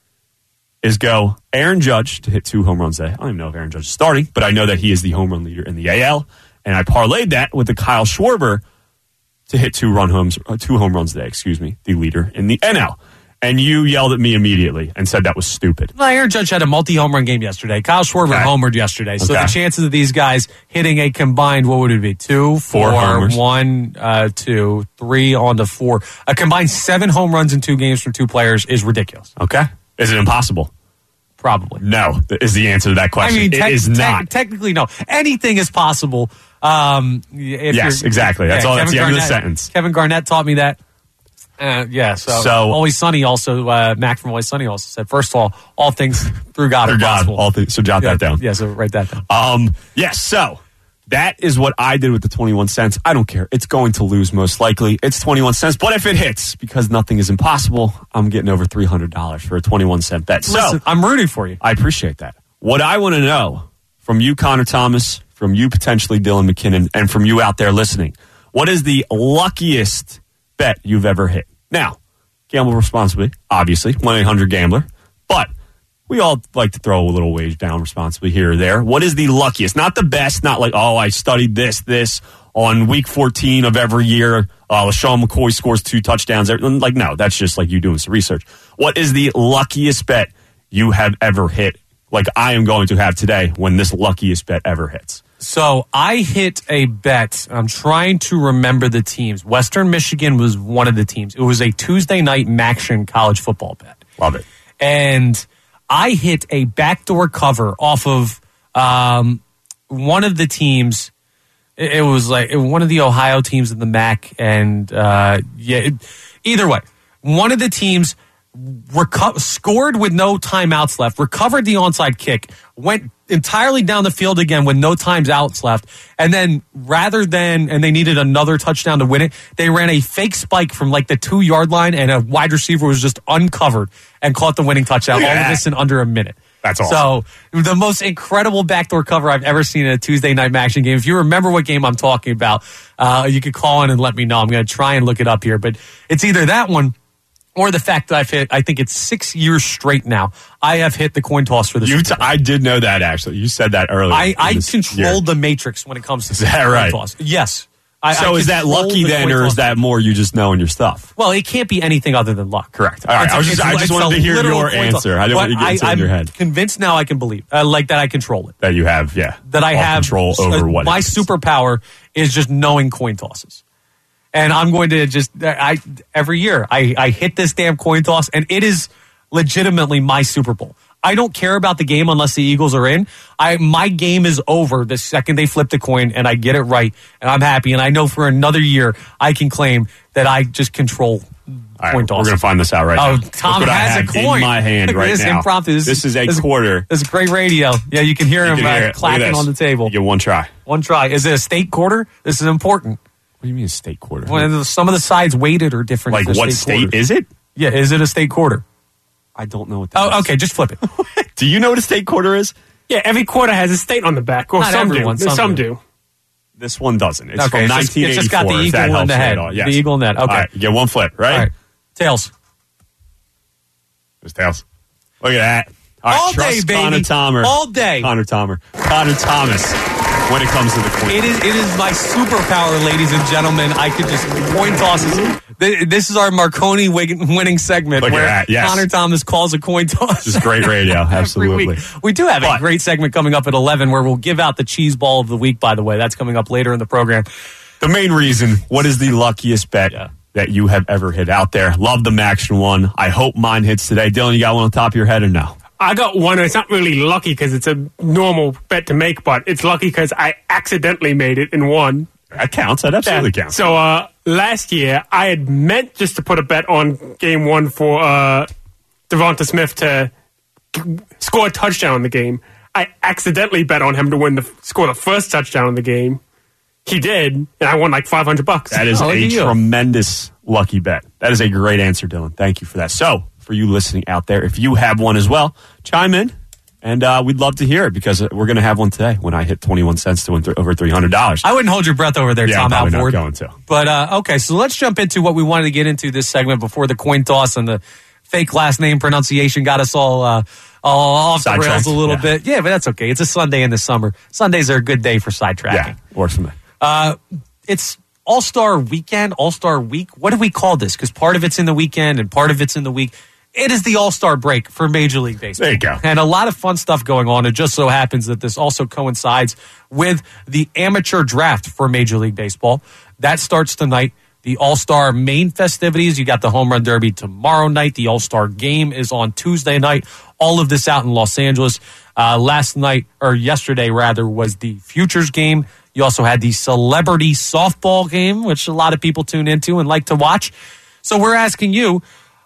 is go Aaron Judge to hit two home runs today. I don't even know if Aaron Judge is starting, but I know that he is the home run leader in the A L. And I parlayed that with the Kyle Schwarber to hit two run homes, uh, two home runs today, excuse me, the leader in the N L. And you yelled at me immediately and said that was stupid. Well, Aaron Judge had a multi-home run game yesterday. Kyle Schwarber okay. homered yesterday. So okay. the chances of these guys hitting a combined, what would it be? Two, four, four homers. one, uh, two, three on to four. A combined seven home runs in two games from two players is ridiculous. Okay. Is it impossible? Probably. No, is the answer to that question. I mean, te- it is te- not. Technically, no. Anything is possible. Um, if yes, you're, exactly. That's yeah, all. Kevin That's the Garnett, end of the sentence. Kevin Garnett taught me that. Uh, yeah, so, So- Always Sunny also, uh, Mac from Always Sunny also said, first of all, all things through God are Through God, possible. all things. So jot yeah, that down. Yeah, so write that down. Um, yes, so that is what I did with the twenty-one cents. I don't care. It's going to lose most likely. It's twenty-one cents. But if it hits, because nothing is impossible, I'm getting over three hundred dollars for a twenty-one cent bet. Listen, so I'm rooting for you. I appreciate that. What I want to know from you, Connor Thomas, from you, potentially Dylan McKinnon, and from you out there listening, what is the luckiest bet you've ever hit? Now, gamble responsibly, obviously, one eight hundred gambler, but we all like to throw a little wage down responsibly here or there. What is the luckiest? Not the best, not like, oh, I studied this, this on week fourteen of every year. Uh, LaShawn McCoy scores two touchdowns. Like, no, that's just like you doing some research. What is the luckiest bet you have ever hit, like I am going to have today when this luckiest bet ever hits? So I hit a bet. I'm trying to remember the teams. Western Michigan was one of the teams. It was a Tuesday night Maction college football bet. Love it. And I hit a backdoor cover off of um, one of the teams. It, it was like one of the Ohio teams in the M A C. And uh, yeah, it, either way, one of the teams reco- scored with no timeouts left, recovered the onside kick, went entirely down the field again with no timeouts left, and then rather than, and they needed another touchdown to win it, they ran a fake spike from like the two-yard line, and a wide receiver was just uncovered and caught the winning touchdown. Look at All of that. this in under a minute. That's awesome. So the most incredible backdoor cover I've ever seen in a Tuesday night action game. If you remember what game I'm talking about, uh, you could call in and let me know. I'm going to try and look it up here, but it's either that one or the fact that I've hit, I think it's six years straight now, I have hit the coin toss for the You Super t- Bowl. I did know that, actually. You said that earlier. I, I in this control year. the matrix when it comes to Is that coin right? toss. Yes. I, So I is that control lucky the then, coin or is toss. that more you just knowing your stuff? Well, it can't be anything other than luck. Correct. All right. It's I was a- just, it's- I just it's wanted a to hear literal your coin toss. answer. I didn't want you to But get into I, in your I'm head convinced now I can believe, uh, like that I control it. that you have, yeah, That I all have control uh, over what my happens. superpower is just knowing coin tosses. And I'm going to just, I every year, I, I hit this damn coin toss, and it is legitimately my Super Bowl. I don't care about the game unless the Eagles are in. I My game is over the second they flip the coin, and I get it right, and I'm happy. And I know for another year, I can claim that I just control All right, coin we're toss. going to find this out right Oh, now. Tom Look what I has a have coin in my hand Look at right this now. impromptu. This, This is a this quarter. This is great radio. Yeah, you can hear You him can hear uh, it. Look at clacking this. on the table. You get one try. One try. Is it a state quarter? This is important. What do you mean a state quarter? When some of the sides weighted are different. like if they're what state state quarters. is it? Yeah, is it a state quarter? I don't know what that Oh, is. okay, just flip it. Do you know what a state quarter is? Yeah, every quarter has a state on the back, or Not some everyone, do. some Some, do. do. This one doesn't. It's Okay, from it's just- nineteen eighty-four. it's just got the if that eagle in helps the you at head. all. Yes. The eagle in the head. Okay. All right, you get one flip, right? All right. Tails. There's tails. Look at that. All, right, All trust day, baby. Connor Tomer. All day. Connor Tomer. Connor Thomas. When it comes to the coin. It is it is my superpower, ladies and gentlemen. I could just coin tosses. Th- This is our Marconi wig- winning segment Look at where that, yes. Connor Thomas calls a coin toss. This is great radio. Every Absolutely. week. We do have a But- great segment coming up at eleven where we'll give out the cheese ball of the week, by the way. That's coming up later in the program. The main reason, what is the luckiest bet Yeah. that you have ever hit out there? Love the Maction one. I hope mine hits today. Dylan, you got one on top of your head or no? I got one, and it's not really lucky because it's a normal bet to make, but it's lucky because I accidentally made it and won. That counts. That absolutely Yeah. counts. So uh, last year, I had meant just to put a bet on game one for uh, Devonta Smith to g- score a touchdown in the game. I accidentally bet on him to win the score the first touchdown in the game. He did, and I won like five hundred bucks. That is Oh, look a at you. tremendous lucky bet. That is a great answer, Dylan. Thank you for that. So, for you listening out there, if you have one as well, chime in, and uh, we'd love to hear it because we're going to have one today when I hit twenty-one cents to win th- over three hundred dollars. I wouldn't hold your breath over there, Yeah, Tom I'm probably not Alford. going to. But, uh, okay, so let's jump into what we wanted to get into this segment before the coin toss and the fake last name pronunciation got us all, uh, all off the rails Sidetracked, a little yeah. bit. Yeah, but that's okay. It's a Sunday in the summer. Sundays are a good day for sidetracking. Yeah, or something. Uh, it's All-Star Weekend, All-Star Week. What do we call this? Because part of it's in the weekend and part of it's in the week. It is the All-Star break for Major League Baseball. There you go. And a lot of fun stuff going on. It just so happens that this also coincides with the amateur draft for Major League Baseball. That starts tonight. The All-Star main festivities, you got the Home Run Derby tomorrow night. The All-Star game is on Tuesday night. All of this out in Los Angeles. Uh, last night, or yesterday rather, was the Futures game. You also had the Celebrity Softball game, which a lot of people tune into and like to watch. So we're asking you,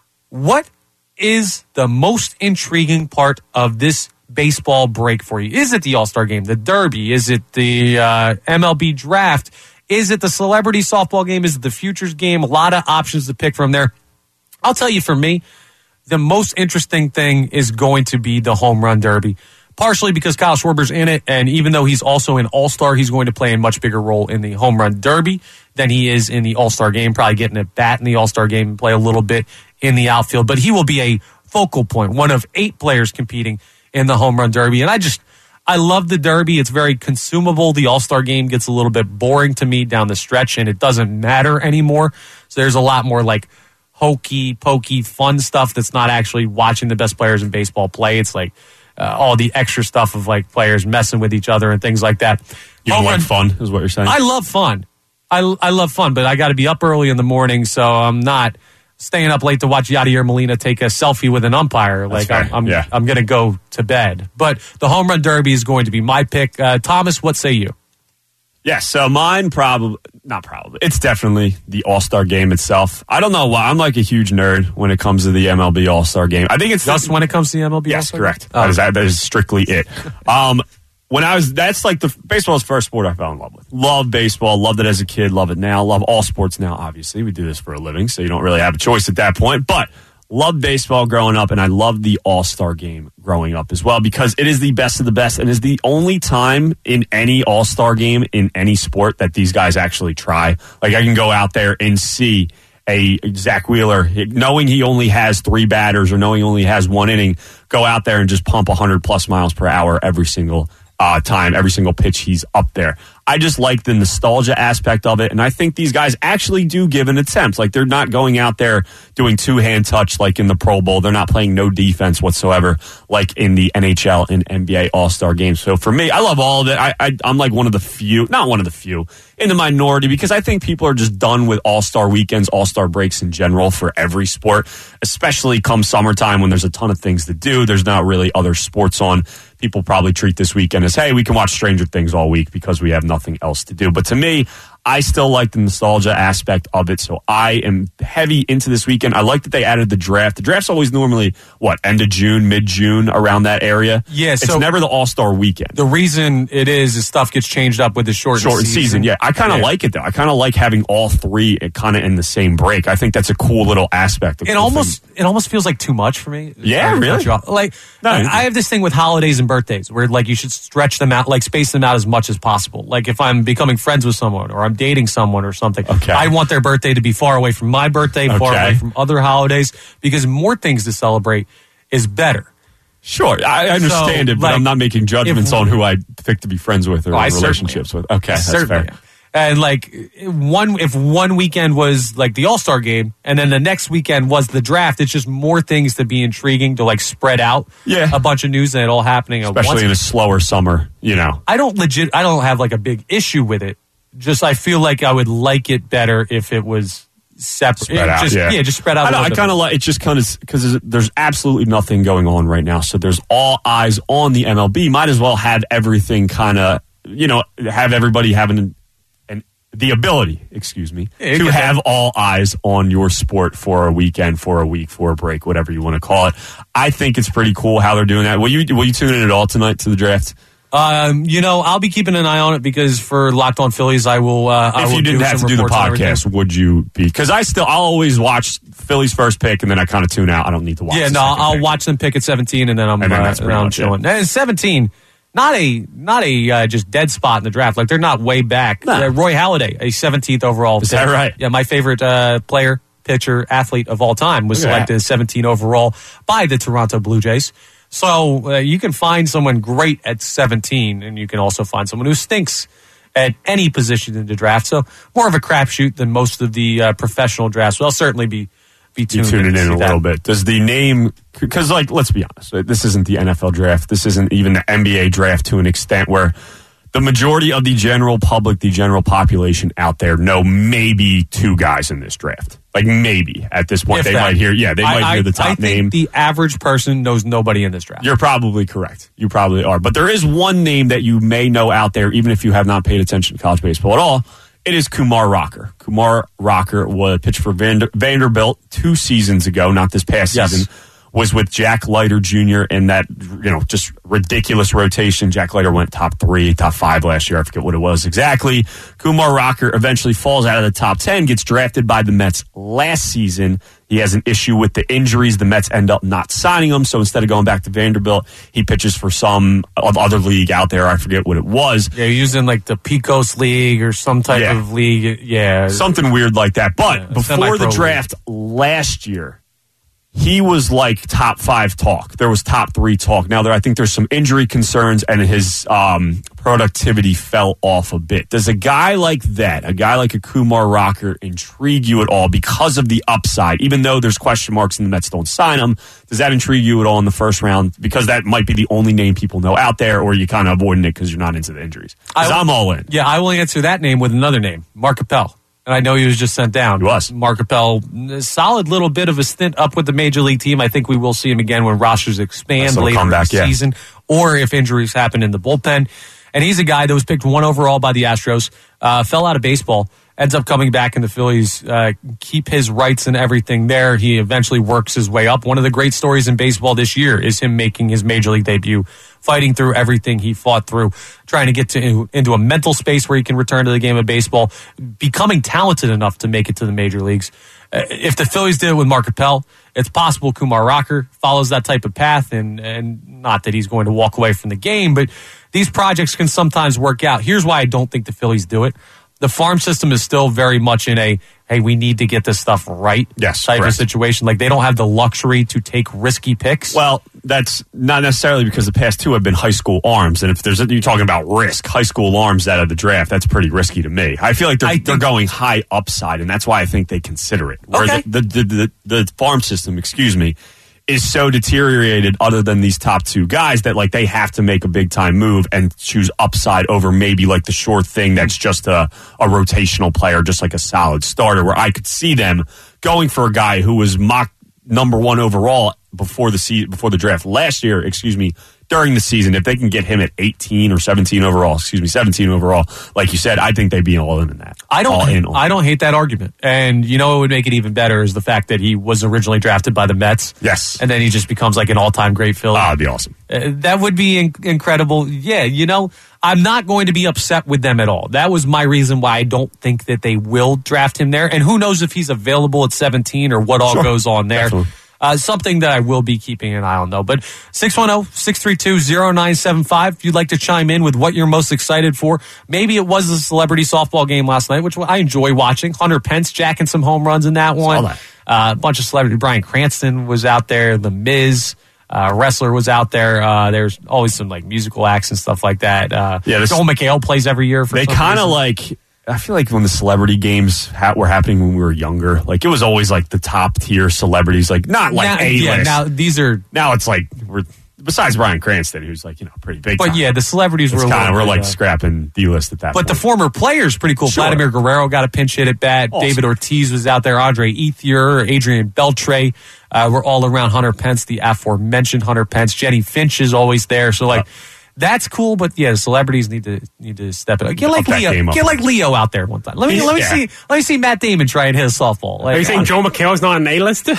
what is the most intriguing part of this baseball break for you? Is it the All-Star game, the Derby? Is it the uh, M L B draft? Is it the Celebrity Softball game? Is it the Futures game? A lot of options to pick from there. I'll tell you, for me, the most interesting thing is going to be the Home Run Derby, partially because Kyle Schwarber's in it, and even though he's also an All-Star, he's going to play a much bigger role in the Home Run Derby than he is in the All-Star game, probably getting a bat in the All-Star game and play a little bit in the outfield. But he will be a focal point, one of eight players competing in the Home Run Derby. And I just, I love the Derby. It's very consumable. The All-Star game gets a little bit boring to me down the stretch, and it doesn't matter anymore. So there's a lot more like hokey, pokey, fun stuff that's not actually watching the best players in baseball play. It's like uh, all the extra stuff of like players messing with each other and things like that. You don't like fun, is what you're saying? I love fun. I, I love fun, but I got to be up early in the morning, so I'm not staying up late to watch Yadier Molina take a selfie with an umpire. Like That's I'm, I'm, yeah. I'm going to go to bed. But the Home Run Derby is going to be my pick. Uh, Thomas, what say you? Yeah, so mine probably, not probably, it's definitely the All-Star game itself. I don't know why. I'm like a huge nerd when it comes to the M L B All-Star game. I think it's just the, when it comes to the M L B yes, All-Star correct. Oh. That, is, that is strictly it. Um, when I was, that's like the baseball's first sport I fell in love with. Love baseball, loved it as a kid, love it now, love all sports now, obviously. We do this for a living, so you don't really have a choice at that point. But loved baseball growing up, and I loved the All-Star game growing up as well because it is the best of the best and is the only time in any All-Star game in any sport that these guys actually try. Like, I can go out there and see a Zach Wheeler, knowing he only has three batters or knowing he only has one inning, go out there and just pump one hundred plus miles per hour every single uh, time, every single pitch he's up there. I just like the nostalgia aspect of it, and I think these guys actually do give an attempt. Like, they're not going out there doing two-hand touch like in the Pro Bowl. They're not playing no defense whatsoever like in the N H L and N B A All-Star games. So for me, I love all of it. I, I, I'm like one of the few, not one of the few, in the minority, because I think people are just done with All-Star weekends, All-Star breaks in general for every sport, especially come summertime when there's a ton of things to do. There's not really other sports on. People probably treat this weekend as, hey, we can watch Stranger Things all week because we have nothing else to do. But to me, I still like the nostalgia aspect of it, so I am heavy into this weekend. I like that they added the draft. The draft's always normally, what, end of June, mid-June, around that area? Yeah, It's so never the All-Star weekend. the reason it is is stuff gets changed up with the shortened, Shortened season. season, yeah. I kind of Yeah. like it, though. I kind of like having all three kind of in the same break. I think that's a cool little aspect. Of It the almost thing. it almost feels like too much for me. Yeah, Sorry to really? cut you off. Like No, I you're- I have this thing with holidays and birthdays where like you should stretch them out, like space them out as much as possible. Like if I'm becoming friends with someone or I'm dating someone or something, Okay. I want their birthday to be far away from my birthday, far Okay. away from other holidays, because more things to celebrate is better. Sure, I understand So, it, but like, I'm not making judgments if- on who I pick to be friends with or Oh, I in certainly relationships am. with. Okay, that's Certainly fair. am. And like one, if one weekend was like the All Star game, and then the next weekend was the draft, it's just more things to be intriguing to like spread out. Yeah. a bunch of news and it all happening at Especially once. in a slower summer, you know. I don't legit. I don't have like a big issue with it. Just I feel like I would like it better if it was separate. Spread out, just, yeah. just spread out. I, a know, little I bit kind of more. like it. Just kind of because there's absolutely nothing going on right now, so there's all eyes on the M L B. Might as well have everything kind of, you know, have everybody having an, an the ability, excuse me, Yeah, you to get have that. all eyes on your sport for a weekend, for a week, for a break, whatever you want to call it. I think it's pretty cool how they're doing that. Will you will you tune in at all tonight to the draft? Um, you know, I'll be keeping an eye on it because for Locked On Phillies, I will. Uh, I If will you didn't do have some to do the reports on everything. podcast, would you be? Because I still, I'll always watch Philly's first pick, and then I kind of tune out. I don't need to watch. Yeah, the no, second I'll pick. watch them pick at seventeen, and then I'm And then uh, that's pretty around much it. chilling. And seventeen, not a not a uh, just dead spot in the draft. Like they're not way back. No. Uh, Roy Halladay, a seventeenth overall. Is pick. that right? Yeah, my favorite uh, player, pitcher, athlete of all time was Look at selected that. as seventeen overall by the Toronto Blue Jays. So uh, you can find someone great at seventeen, and you can also find someone who stinks at any position in the draft. So more of a crapshoot than most of the uh, professional drafts. So I'll certainly be be tuned tuning in, in a that. little bit. Does the name, because like, let's be honest, this isn't the N F L draft. This isn't even the N B A draft to an extent where the majority of the general public, the general population out there know maybe two guys in this draft. Like maybe at this point, If they that. might hear, yeah, they I, might hear the top I think name. The average person knows nobody in this draft. You're probably correct. You probably are. But there is one name that you may know out there, even if you have not paid attention to college baseball at all. It is Kumar Rocker. Kumar Rocker was pitched for Vander- Vanderbilt two seasons ago, not this past Yes. season. Was with Jack Leiter Junior in that, you know, just ridiculous rotation. Jack Leiter went top three, top five last year. I forget what it was exactly. Kumar Rocker eventually falls out of the top ten, gets drafted by the Mets last season. He has an issue with the injuries. The Mets end up not signing him, so instead of going back to Vanderbilt, he pitches for some other league out there. I forget what it was. Yeah, using like the Pecos League or some type Yeah. of league. Yeah. Something weird like that. But Yeah, before semi-pro the league. draft last year, he was like top five talk. There was top three talk. Now, there, I think there's some injury concerns, and his um, productivity fell off a bit. Does a guy like that, a guy like a Kumar Rocker, intrigue you at all because of the upside? Even though there's question marks and the Mets don't sign him, does that intrigue you at all in the first round? Because that might be the only name people know out there, or you kind of avoiding it because you're not into the injuries. Because I'm all in. Yeah, I will answer that name with another name, Mark Appel. And I know he was just sent down. He was. Mark Appel, a solid little bit of a stint up with the major league team. I think we will see him again when rosters expand Nice little later comeback, in the yeah. season, or if injuries happen in the bullpen. And he's a guy that was picked one overall by the Astros, uh, fell out of baseball, ends up coming back in the Phillies, uh, keep his rights and everything there. He eventually works his way up. One of the great stories in baseball this year is him making his major league debut, fighting through everything he fought through, trying to get to into a mental space where he can return to the game of baseball, becoming talented enough to make it to the major leagues. Uh, if the Phillies did it with Mark Appel, it's possible Kumar Rocker follows that type of path, and, and not that he's going to walk away from the game, but these projects can sometimes work out. Here's why I don't think the Phillies do it. The farm system is still very much in a, hey, we need to get this stuff right Yes, type correct. of situation. Like, they don't have the luxury to take risky picks. Well, that's not necessarily because the past two have been high school arms. And if there's you're talking about risk, high school arms out of the draft, that's pretty risky to me. I feel like they're, I think- they're going high upside, and that's why I think they consider it. Where Okay. the, the, the, the, the farm system, excuse me, is so deteriorated other than these top two guys that like they have to make a big time move and choose upside over maybe like the sure thing that's just a, a rotational player, just like a solid starter, where I could see them going for a guy who was mock number one overall before the se- before the draft last year, excuse me, during the season. If they can get him at eighteen or seventeen overall, excuse me, seventeen overall, like you said, I think they'd be all in in that. I don't. All in on I don't hate that argument. And you know what would make it even better is the fact that he was originally drafted by the Mets. Yes. And then he just becomes like an all-time great Philly. Ah, it'd be awesome. Uh, that would be in- incredible. Yeah, you know, I'm not going to be upset with them at all. That was my reason why I don't think that they will draft him there. And who knows if he's available at seventeen or what all Sure. goes on there. Definitely. Uh, something that I will be keeping an eye on, though. But six one zero, six three two, zero nine seven five, if you'd like to chime in with what you're most excited for. Maybe it was the celebrity softball game last night, which I enjoy watching. Hunter Pence jacking some home runs in that one. that. Uh, a bunch of celebrity. Bryan Cranston was out there. The Miz. Uh, wrestler was out there. Uh, there's always some like musical acts and stuff like that. Uh, Yeah, this- Joel McHale plays every year for They some kind of reason. like. I feel like when the celebrity games ha- were happening when we were younger, like it was always like the top tier celebrities, like not like now, A list. yeah, now these are, Now it's like we're besides Bryan Cranston, who's like you know pretty big. but time. yeah, the celebrities it's were a kind of little we're bit, like uh, scrapping D list at that. But point. the former players, pretty cool. Sure. Vladimir Guerrero got a pinch hit at bat. Awesome. David Ortiz was out there. Andre Ethier, Adrian Beltre uh, were all around Hunter Pence, the aforementioned Hunter Pence. Jenny Finch is always there. So, like, Yep. that's cool. But, yeah, the celebrities need to need to step it up. Get like Up that Leo. game up. Get like Leo out there one time. Let me He's- let me yeah. see let me see Matt Damon try and hit a softball. Like, Are you saying Joe McHale's not an A-lister?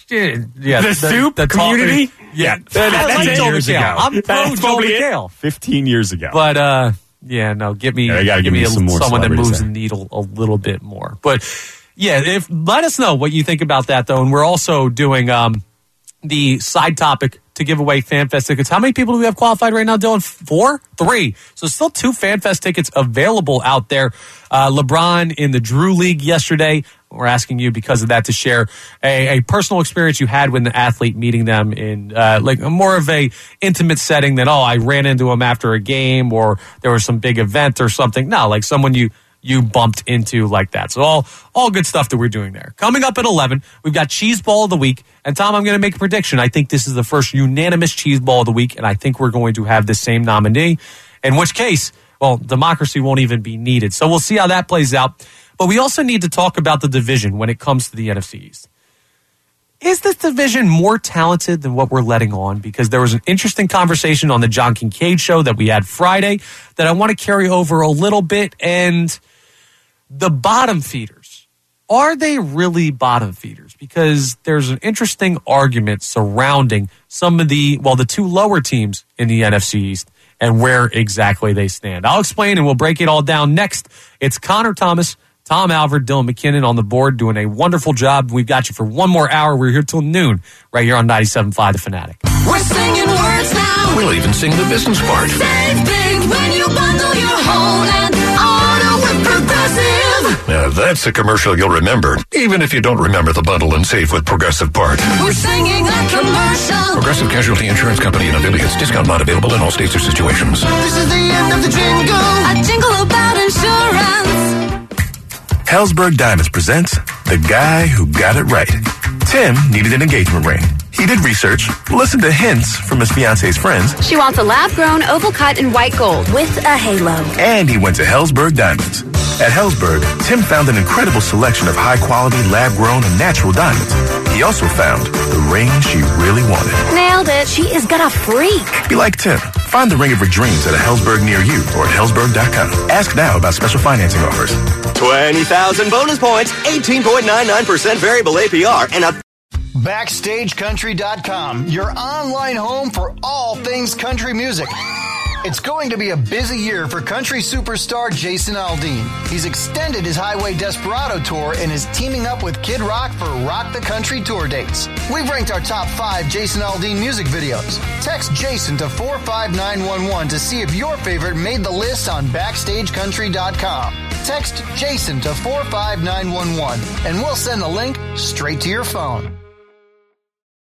yeah, the soup tall- community? Yeah, That- I that's like eight Joe years McHale. ago. I'm pro That's Joe probably it. McHale. fifteen years ago. But uh, yeah, no, give me Yeah, they gotta give give me me a, some more someone that celebrities moves there. the needle a little bit more. But yeah, if let us know what you think about that though, and we're also doing um, the side topic to give away FanFest tickets. How many people do we have qualified right now, Dylan? Four? Three. So still two FanFest tickets available out there. Uh, LeBron in the Drew League yesterday. We're asking you because of that to share a, a personal experience you had with an athlete, meeting them in uh, like more of a intimate setting than, oh, I ran into him after a game or there was some big event or something. No, like someone you you bumped into like that. So all all good stuff that we're doing there. Coming up at eleven, we've got Cheese Ball of the Week. And Tom, I'm going to make a prediction. I think this is the first unanimous Cheese Ball of the Week, and I think we're going to have the same nominee, in which case, well, democracy won't even be needed. So we'll see how that plays out. But we also need to talk about the division when it comes to the N F C East. Is this division more talented than what we're letting on? Because there was an interesting conversation on the John Kincaid show that we had Friday that I want to carry over a little bit. And the bottom feeders, are they really bottom feeders? Because there's an interesting argument surrounding some of the, well, the two lower teams in the N F C East and where exactly they stand. I'll explain and we'll break it all down next. It's Connor Thomas, Tom Alvord, Dylan McKinnon on the board doing a wonderful job. We've got you for one more hour. We're here till noon right here on ninety-seven point five The Fanatic. We're singing words now. We'll even sing the business part. Save big when you bundle your home and auto with Progressive. Now that's a commercial you'll remember, even if you don't remember the bundle and save with Progressive part. We're singing a commercial. Progressive Casualty Insurance Company and affiliates. Discount not available in all states or situations. This is the end of the jingle. A jingle about insurance. Helzberg Diamonds presents The Guy Who Got It Right. Tim needed an engagement ring. He did research, listened to hints from his fiance's friends. She wants a lab-grown, oval-cut, and white gold with a halo. And he went to Helzberg Diamonds. At Helzberg, Tim found an incredible selection of high-quality, lab-grown, and natural diamonds. He also found the ring she really wanted. Nailed it. She is gonna freak. Be like Tim. Find the ring of her dreams at a Helzberg near you or at Helzberg dot com. Ask now about special financing offers. twenty thousand bonus points, eighteen point nine nine percent variable A P R, and a Backstage Country dot com, your online home for all things country music. It's going to be a busy year for country superstar Jason Aldean. He's extended his Highway Desperado tour and is teaming up with Kid Rock for Rock the Country tour dates. We've ranked our top five Jason Aldean music videos. Text Jason to four five nine one one to see if your favorite made the list on Backstage Country dot com. Text Jason to four five nine one one and we'll send the link straight to your phone.